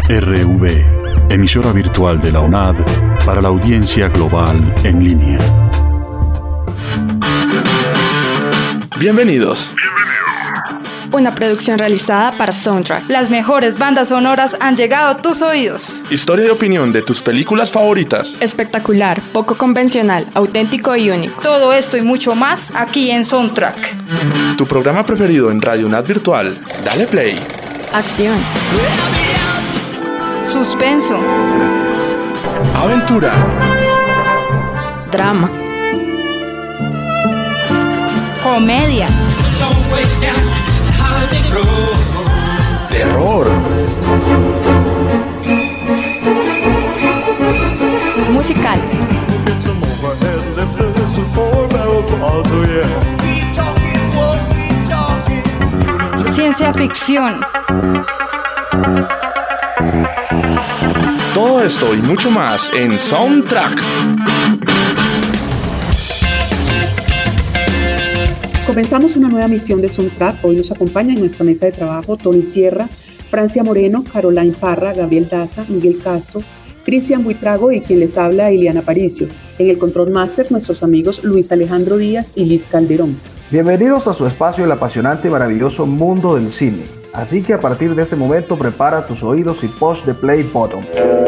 RTV, emisora virtual de la UNAD para la audiencia global en línea. Bienvenidos. Una producción realizada para Soundtrack. Las mejores bandas sonoras han llegado a tus oídos. Historia y opinión de tus películas favoritas. Espectacular, poco convencional, auténtico y único. Todo esto y mucho más aquí en Soundtrack. Tu programa preferido en Radio UNAD Virtual. Dale play. Acción. Suspenso. Aventura. Drama. Comedia. Terror. Musical. Ciencia ficción. Todo esto y mucho más en Soundtrack. Comenzamos una nueva misión de Soundtrack. Hoy nos acompaña en nuestra mesa de trabajo Tony Sierra, Francia Moreno, Caroline Parra, Gabriel Daza, Miguel Castro, Cristian Buitrago y quien les habla, Iliana Aparicio. En el Control Master, nuestros amigos Luis Alejandro Díaz y Liz Calderón. Bienvenidos a su espacio, el apasionante y maravilloso mundo del cine. Así que a partir de este momento, prepara tus oídos y push the play button.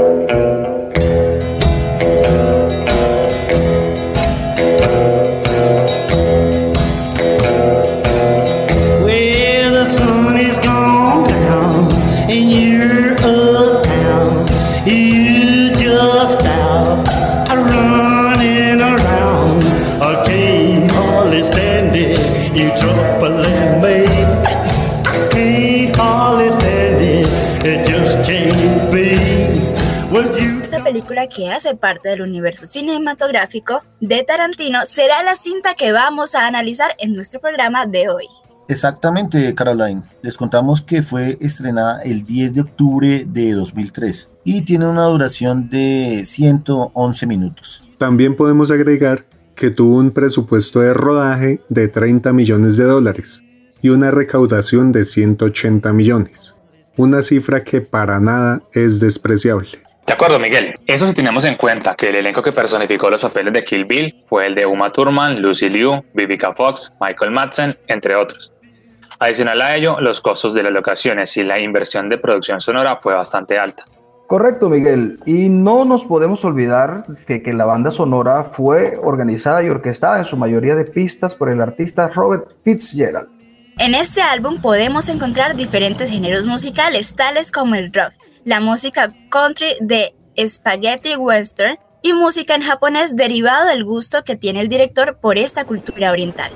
Película que hace parte del universo cinematográfico de Tarantino será la cinta que vamos a analizar en nuestro programa de hoy. Exactamente, Caroline. Les contamos que fue estrenada el 10 de octubre de 2003 y tiene una duración de 111 minutos. También podemos agregar que tuvo un presupuesto de rodaje de $30 millones y una recaudación de 180 millones, una cifra que para nada es despreciable. De acuerdo, Miguel. Eso si tenemos en cuenta que el elenco que personificó los papeles de Kill Bill fue el de Uma Thurman, Lucy Liu, Vivica Fox, Michael Madsen, entre otros. Adicional a ello, los costos de las locaciones y la inversión de producción sonora fue bastante alta. Correcto, Miguel. Y no nos podemos olvidar de que la banda sonora fue organizada y orquestada en su mayoría de pistas por el artista Robert Fitzgerald. En este álbum podemos encontrar diferentes géneros musicales, tales como el rock, la música country de spaghetti western y música en japonés derivado del gusto que tiene el director por esta cultura oriental.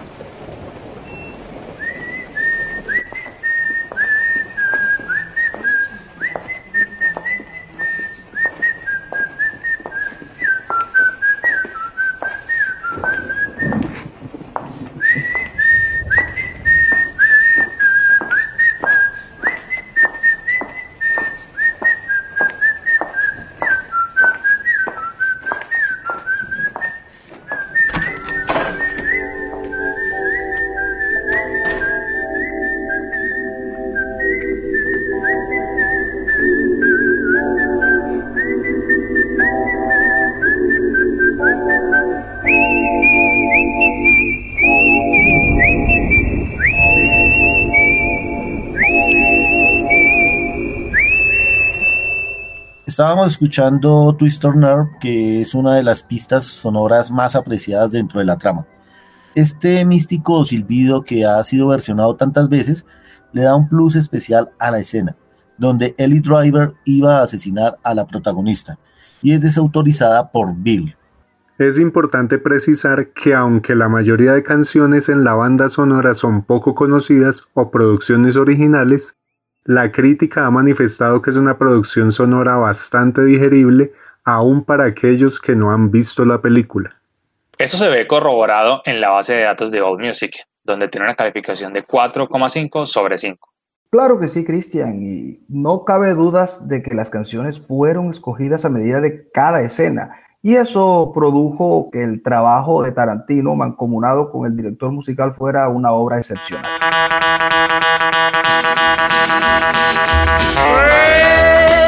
Estábamos escuchando Twisted Nerve, que es una de las pistas sonoras más apreciadas dentro de la trama. Este místico silbido que ha sido versionado tantas veces le da un plus especial a la escena, donde Ellie Driver iba a asesinar a la protagonista, y es desautorizada por Bill. Es importante precisar que aunque la mayoría de canciones en la banda sonora son poco conocidas o producciones originales, la crítica ha manifestado que es una producción sonora bastante digerible, aún para aquellos que no han visto la película. Esto se ve corroborado en la base de datos de AllMusic, donde tiene una calificación de 4,5 sobre 5. Claro que sí, Cristian, y no cabe dudas de que las canciones fueron escogidas a medida de cada escena, y eso produjo que el trabajo de Tarantino, mancomunado con el director musical, fuera una obra excepcional.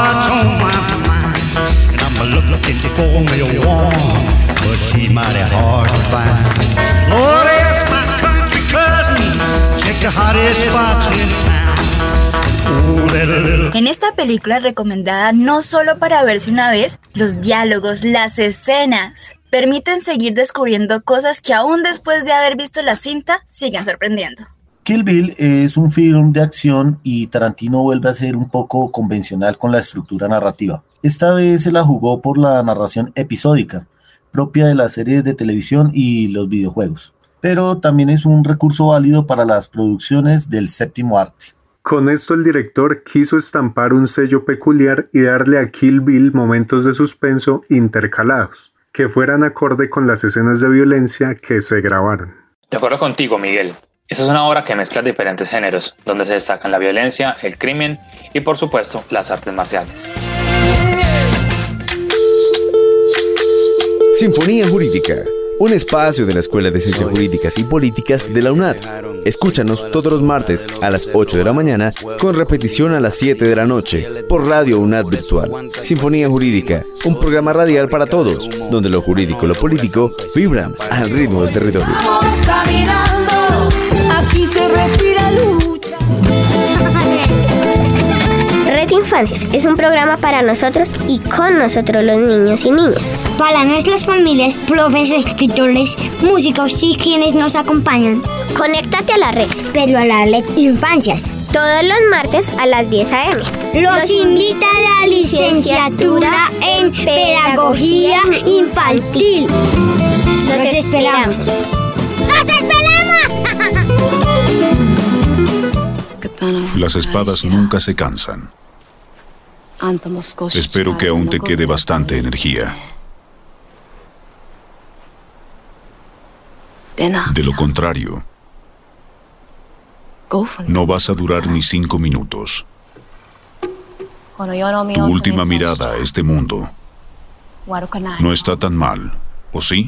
heart's on my mind, and I'm looking for me a woman, but she's mighty hard to find. Lord, ask my country cousin, check the hottest spots in town. Oh, little. En esta película recomendada no solo para verse una vez, los diálogos, las escenas permiten seguir descubriendo cosas que aún después de haber visto la cinta siguen sorprendiendo. Kill Bill es un film de acción y Tarantino vuelve a ser un poco convencional con la estructura narrativa. Esta vez se la jugó por la narración episódica, propia de las series de televisión y los videojuegos, pero también es un recurso válido para las producciones del séptimo arte. Con esto el director quiso estampar un sello peculiar y darle a Kill Bill momentos de suspenso intercalados, que fueran acorde con las escenas de violencia que se grabaron. De acuerdo contigo, Miguel. Esta es una obra que mezcla diferentes géneros, donde se destacan la violencia, el crimen y, por supuesto, las artes marciales. Sinfonía Jurídica, un espacio de la Escuela de Ciencias Jurídicas y Políticas de la UNAD. Escúchanos todos los martes a las 8 de la mañana, con repetición a las 7 de la noche, por Radio UNAD Virtual. Sinfonía Jurídica, un programa radial para todos, donde lo jurídico y lo político vibran al ritmo del territorio. Vamos caminando, aquí se respira lucha. Red Infancias es un programa para nosotros y con nosotros los niños y niñas. Para nuestras familias, profes, escritores, músicos y quienes nos acompañan. Conéctate a la red. Pero a la Red Infancias. Todos los martes a las 10 a.m. Los invita a la licenciatura en Pedagogía Infantil. Los esperamos. ¡Los esperamos! Las espadas nunca se cansan. Espero que aún te quede bastante energía. De lo contrario, no vas a durar ni 5 minutos. Tu última mirada a este mundo no está tan mal, ¿o sí?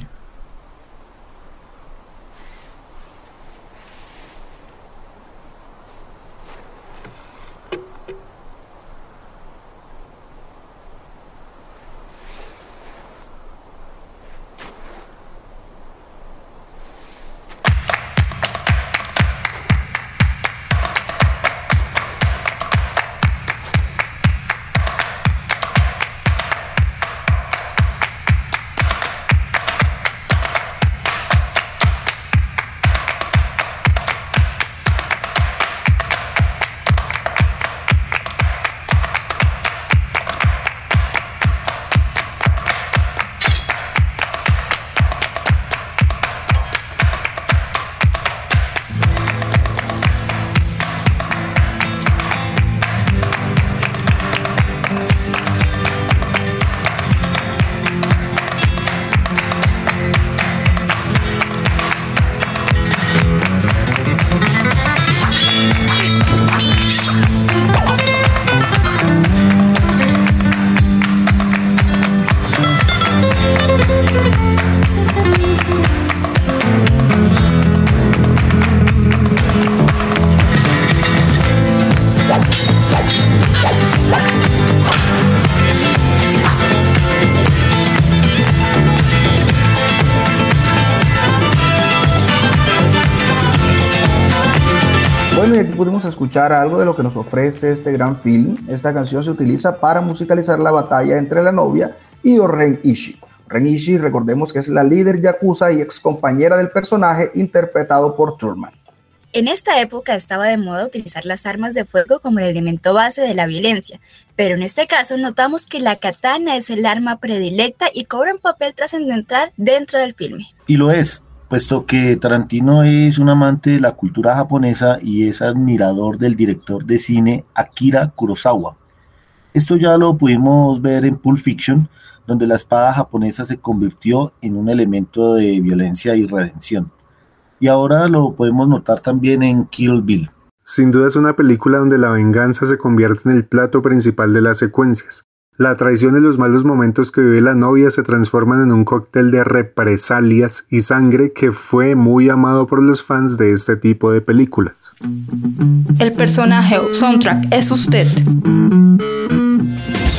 Bueno, y aquí pudimos escuchar algo de lo que nos ofrece este gran film. Esta canción se utiliza para musicalizar la batalla entre la novia y O-Ren Ishii. O-Ren Ishii, recordemos que es la líder yakuza y ex compañera del personaje interpretado por Thurman. En esta época estaba de moda utilizar las armas de fuego como el elemento base de la violencia, pero en este caso notamos que la katana es el arma predilecta y cobra un papel trascendental dentro del filme. Y lo es, puesto que Tarantino es un amante de la cultura japonesa y es admirador del director de cine Akira Kurosawa. Esto ya lo pudimos ver en Pulp Fiction, donde la espada japonesa se convirtió en un elemento de violencia y redención. Y ahora lo podemos notar también en Kill Bill. Sin duda es una película donde la venganza se convierte en el plato principal de las secuencias. La traición y los malos momentos que vive la novia se transforman en un cóctel de represalias y sangre que fue muy amado por los fans de este tipo de películas. El personaje o soundtrack es usted.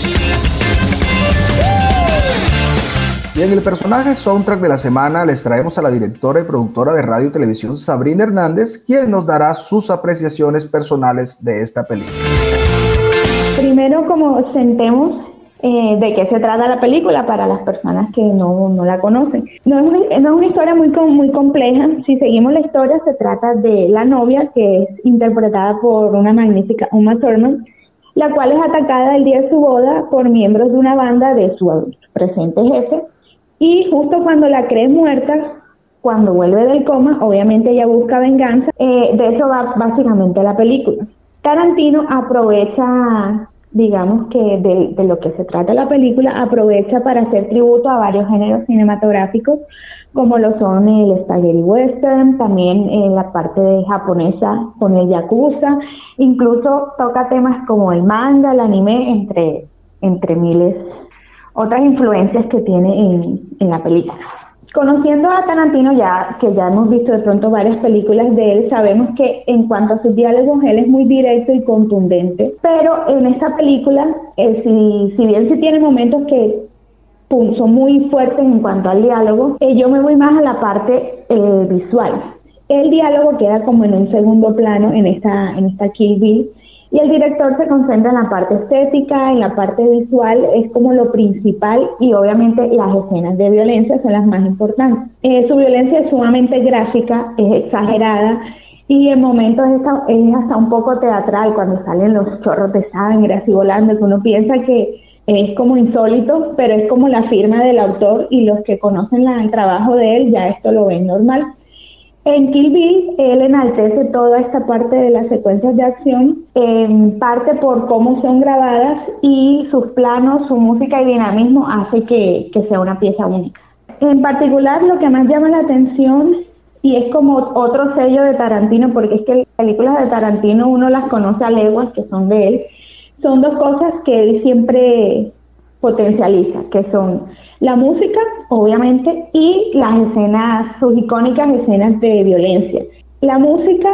Y en el personaje soundtrack de la semana les traemos a la directora y productora de radio y televisión Sabrina Hernández, quien nos dará sus apreciaciones personales de esta película. Primero, como sentemos de qué se trata la película para las personas que no la conocen. No es una historia muy compleja. Si seguimos la historia, se trata de la novia, que es interpretada por una magnífica Uma Thurman, la cual es atacada el día de su boda por miembros de una banda de su presente jefe, y justo cuando la cree muerta, cuando vuelve del coma, obviamente ella busca venganza. De eso va básicamente la película. Tarantino aprovecha, digamos que de lo que se trata la película, aprovecha para hacer tributo a varios géneros cinematográficos, como lo son el spaghetti western, también la parte japonesa con el yakuza, incluso toca temas como el manga, el anime, entre miles otras influencias que tiene en la película. Conociendo a Tarantino, que ya hemos visto de pronto varias películas de él, sabemos que en cuanto a sus diálogos, él es muy directo y contundente, pero en esta película, si bien sí tiene momentos que son muy fuertes en cuanto al diálogo, yo me voy más a la parte visual. El diálogo queda como en un segundo plano en esta Kill Bill, y el director se concentra en la parte estética, en la parte visual, es como lo principal, y obviamente las escenas de violencia son las más importantes. Su violencia es sumamente gráfica, es exagerada, y en momentos es hasta un poco teatral, cuando salen los chorros de sangre así volando, que uno piensa que es como insólito, pero es como la firma del autor, y los que conocen el trabajo de él ya esto lo ven normal. En Kill Bill, él enaltece toda esta parte de las secuencias de acción, en parte por cómo son grabadas, y sus planos, su música y dinamismo hace que sea una pieza única. En particular, lo que más llama la atención, y es como otro sello de Tarantino, porque es que las películas de Tarantino uno las conoce a leguas, que son de él, son dos cosas que él siempre potencializa, que son la música, obviamente, y las escenas, sus icónicas escenas de violencia. La música,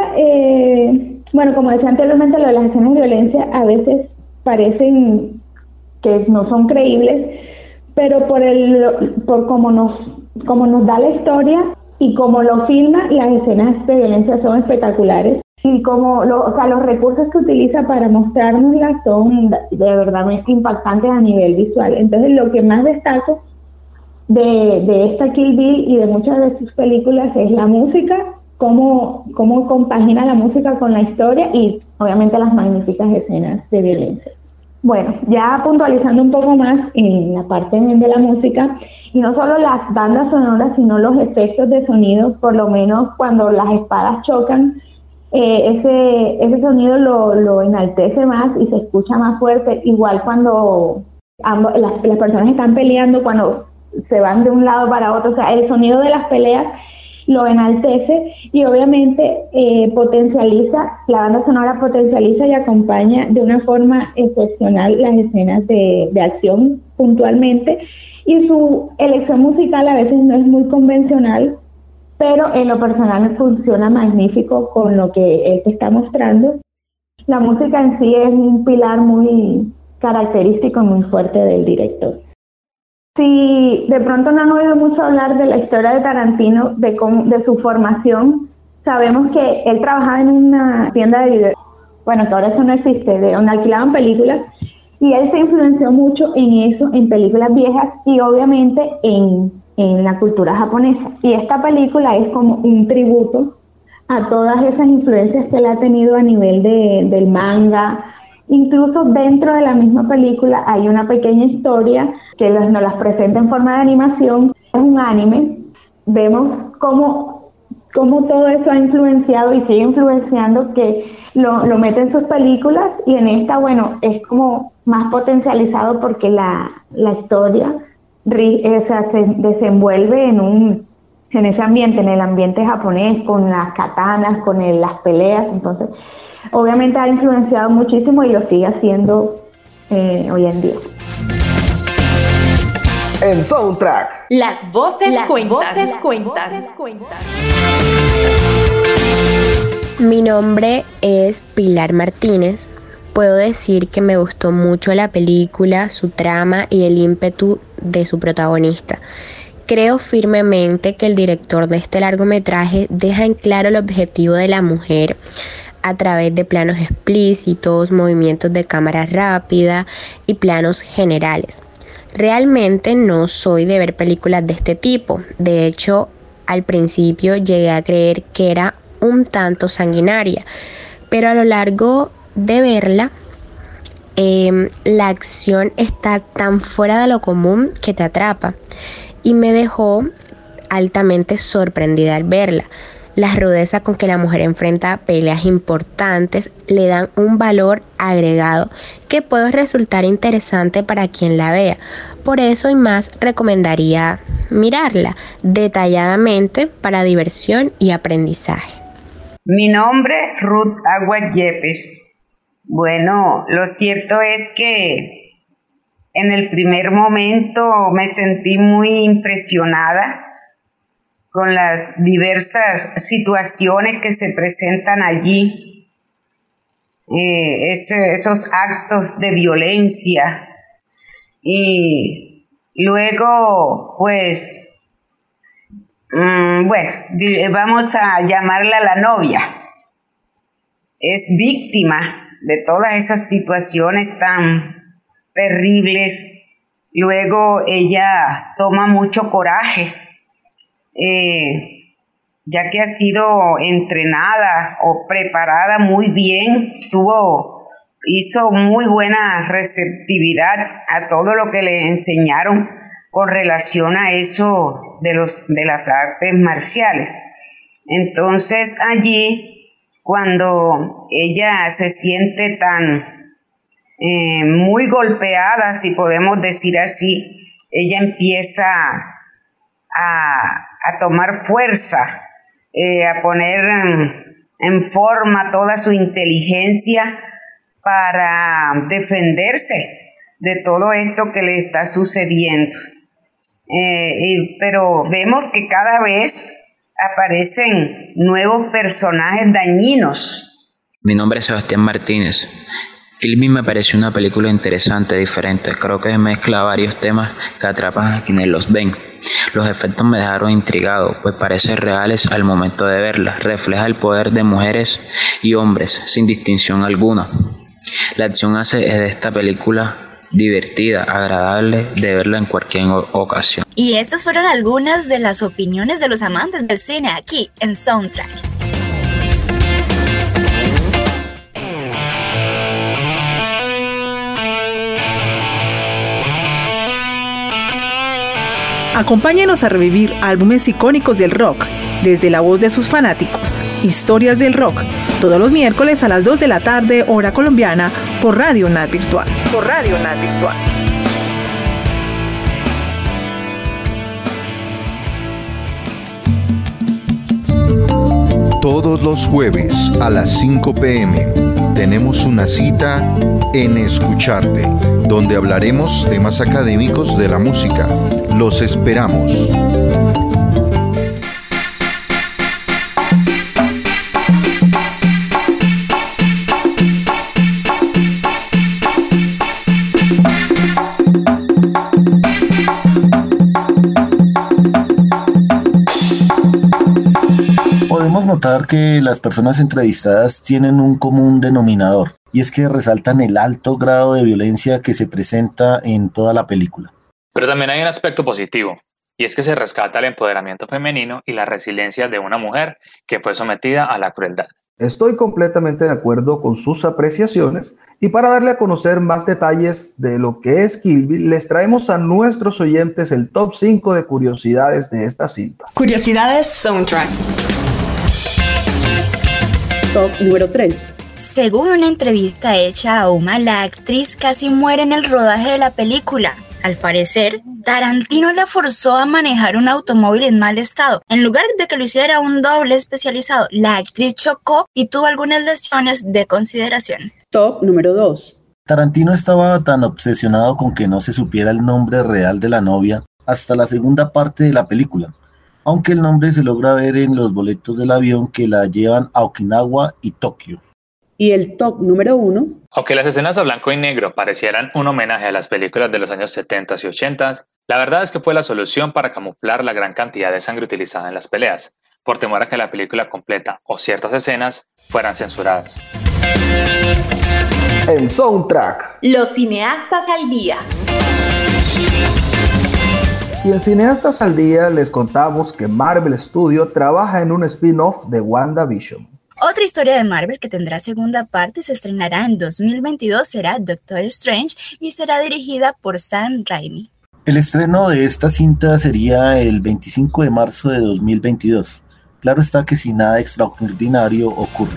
como decía anteriormente, lo de las escenas de violencia a veces parecen que no son creíbles, pero por cómo nos da la historia y cómo lo filma, las escenas de violencia son espectaculares. Y los recursos que utiliza para mostrárnoslas son de verdad impactantes a nivel visual. Entonces, lo que más destaco de esta Kill Bill y de muchas de sus películas es la música, cómo compagina la música con la historia y obviamente las magníficas escenas de violencia. Bueno, ya puntualizando un poco más en la parte de la música, y no solo las bandas sonoras, sino los efectos de sonido, por lo menos cuando las espadas chocan, ese sonido lo enaltece más y se escucha más fuerte, igual cuando las personas están peleando, cuando se van de un lado para otro, o sea, el sonido de las peleas lo enaltece, y obviamente la banda sonora potencializa y acompaña de una forma excepcional las escenas de acción puntualmente, y su elección musical a veces no es muy convencional, pero en lo personal funciona magnífico con lo que él te está mostrando. La música en sí es un pilar muy característico y muy fuerte del director. Si de pronto no han oído mucho hablar de la historia de Tarantino, de su formación, sabemos que él trabajaba en una tienda de video, que ahora eso no existe, donde alquilaban películas, y él se influenció mucho en eso, en películas viejas y obviamente en la cultura japonesa. Y esta película es como un tributo a todas esas influencias que él ha tenido a nivel del manga. Incluso dentro de la misma película hay una pequeña historia que nos las presenta en forma de animación. Es un anime. Vemos cómo todo eso ha influenciado y sigue influenciando, que lo mete en sus películas, y en esta, es como más potencializado porque la historia se desenvuelve en ese ambiente, en el ambiente japonés, con las katanas, con las peleas. Entonces, obviamente ha influenciado muchísimo y lo sigue haciendo hoy en día. En Soundtrack, las voces cuentan. Mi nombre es Pilar Martínez. puedo decir que me gustó mucho la película, su trama y el ímpetu de su protagonista. Creo firmemente que el director de este largometraje deja en claro el objetivo de la mujer a través de planos explícitos, movimientos de cámara rápida y planos generales. Realmente no soy de ver películas de este tipo. De hecho, al principio llegué a creer que era un tanto sanguinaria, pero a lo largo de verla, la acción está tan fuera de lo común que te atrapa y me dejó altamente sorprendida al verla. La rudeza con que la mujer enfrenta peleas importantes le dan un valor agregado que puede resultar interesante para quien la vea. Por eso y más recomendaría mirarla detalladamente para diversión y aprendizaje. Mi nombre es Ruth Agua Yepes. Bueno, lo cierto es que en el primer momento me sentí muy impresionada con las diversas situaciones que se presentan allí, esos actos de violencia. Y luego, pues, vamos a llamarla la novia. Es víctima de todas esas situaciones tan terribles. Luego ella toma mucho coraje, ya que ha sido entrenada o preparada muy bien, hizo muy buena receptividad a todo lo que le enseñaron con relación a eso de las artes marciales. Entonces allí, cuando ella se siente tan muy golpeada, si podemos decir así, ella empieza a tomar fuerza, a poner en forma toda su inteligencia para defenderse de todo esto que le está sucediendo. Pero vemos que cada vez aparecen nuevos personajes dañinos. Mi nombre es Sebastián Martínez. Kill Bill me pareció una película interesante, diferente. Creo que mezcla varios temas que atrapan a quienes los ven. Los efectos me dejaron intrigado, pues parecen reales al momento de verla. Refleja el poder de mujeres y hombres sin distinción alguna. La acción hace de esta película divertida, agradable de verla en cualquier ocasión. Y estas fueron algunas de las opiniones de los amantes del cine aquí en Soundtrack. Acompáñenos a revivir álbumes icónicos del rock, desde la voz de sus fanáticos. Historias del rock, todos los miércoles a las 2 de la tarde, hora colombiana, por Radio UNAD Virtual. Todos los jueves a las 5 p.m. tenemos una cita en Escucharte, donde hablaremos temas académicos de la música. Los esperamos. Podemos notar que las personas entrevistadas tienen un común denominador, y es que resaltan el alto grado de violencia que se presenta en toda la película. Pero también hay un aspecto positivo, y es que se rescata el empoderamiento femenino y la resiliencia de una mujer que fue sometida a la crueldad. Estoy completamente de acuerdo con sus apreciaciones, y para darle a conocer más detalles de lo que es Kill Bill, les traemos a nuestros oyentes el top 5 de curiosidades de esta cinta. Curiosidades Soundtrack. Top número 3. Según una entrevista hecha a Uma, la actriz casi muere en el rodaje de la película. Al parecer, Tarantino la forzó a manejar un automóvil en mal estado. En lugar de que lo hiciera un doble especializado, la actriz chocó y tuvo algunas lesiones de consideración. Top número 2. Tarantino estaba tan obsesionado con que no se supiera el nombre real de la novia hasta la segunda parte de la película, aunque el nombre se logra ver en los boletos del avión que la llevan a Okinawa y Tokio. Y el top número 1. Aunque las escenas a blanco y negro parecieran un homenaje a las películas de los años 70 y 80, la verdad es que fue la solución para camuflar la gran cantidad de sangre utilizada en las peleas, por temor a que la película completa o ciertas escenas fueran censuradas. En Soundtrack. Los cineastas al día. Y en Cineastas al Día les contamos que Marvel Studios trabaja en un spin-off de WandaVision. Otra historia de Marvel que tendrá segunda parte y se estrenará en 2022 será Doctor Strange y será dirigida por Sam Raimi. El estreno de esta cinta sería el 25 de marzo de 2022. Claro está que si nada extraordinario ocurre.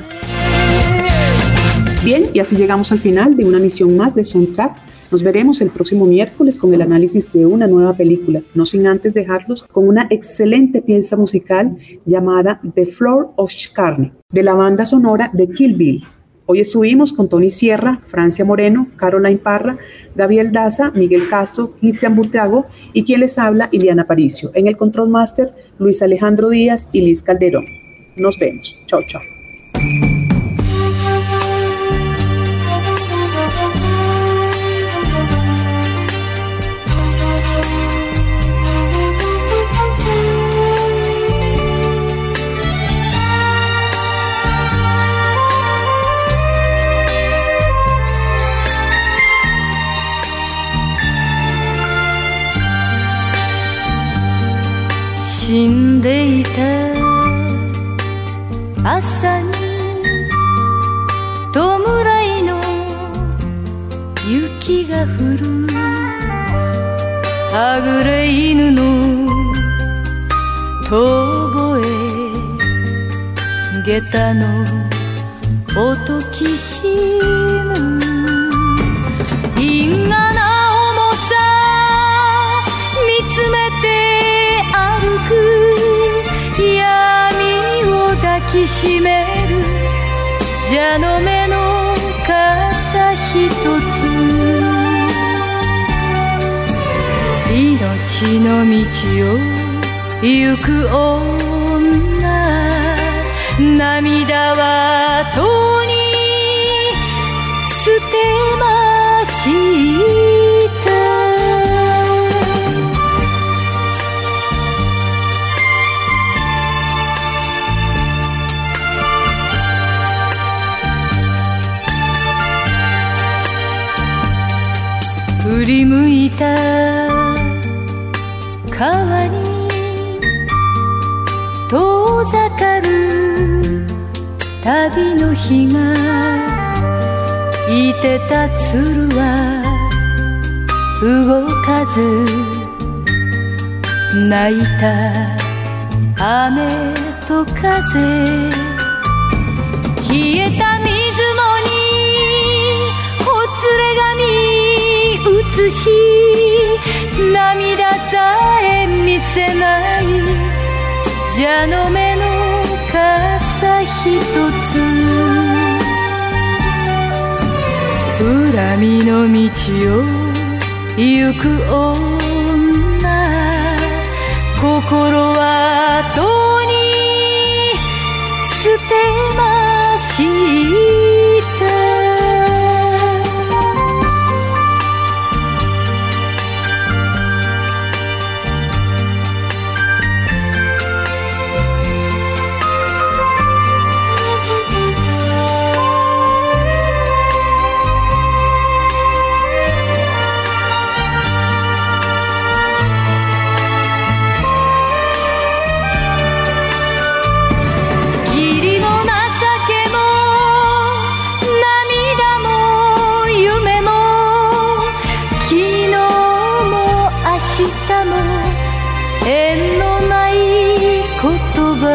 Bien, y así llegamos al final de una emisión más de Soundtrack. Nos veremos el próximo miércoles con el análisis de una nueva película, no sin antes dejarlos con una excelente pieza musical llamada The Floor of Carne, de la banda sonora de Kill Bill. Hoy estuvimos con Tony Sierra, Francia Moreno, Caroline Parra, Gabriel Daza, Miguel Castro, Cristian Buitrago y quien les habla, Iliana Aparicio. En el Control Master, Luis Alejandro Díaz y Liz Calderón. Nos vemos. Chao, chao. Asa ni弔いの雪が降るはぐれ犬の遠吠え下駄の音きしむ因果な重さ見つめて歩く闇を抱きしめる蛇の目の傘ひとつ命の道を行く女涙はとに捨てました振り向いた川に遠ざかる旅の日がいてた鶴は動かず泣いた雨と風冷えた水面にほつれ髪映し涙さえ見せない蛇の目の傘ひとつ恨みの道を行く女心はとに捨てました縁のない言葉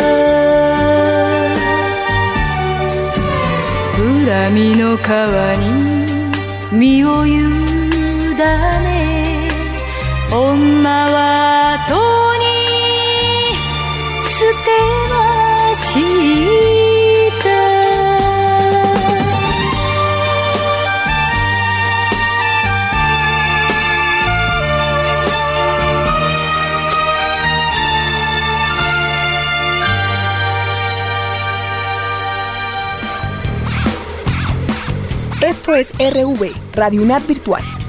恨みの川に身を委ね女はとに捨てました Esto es RV, Radio UNAD Virtual.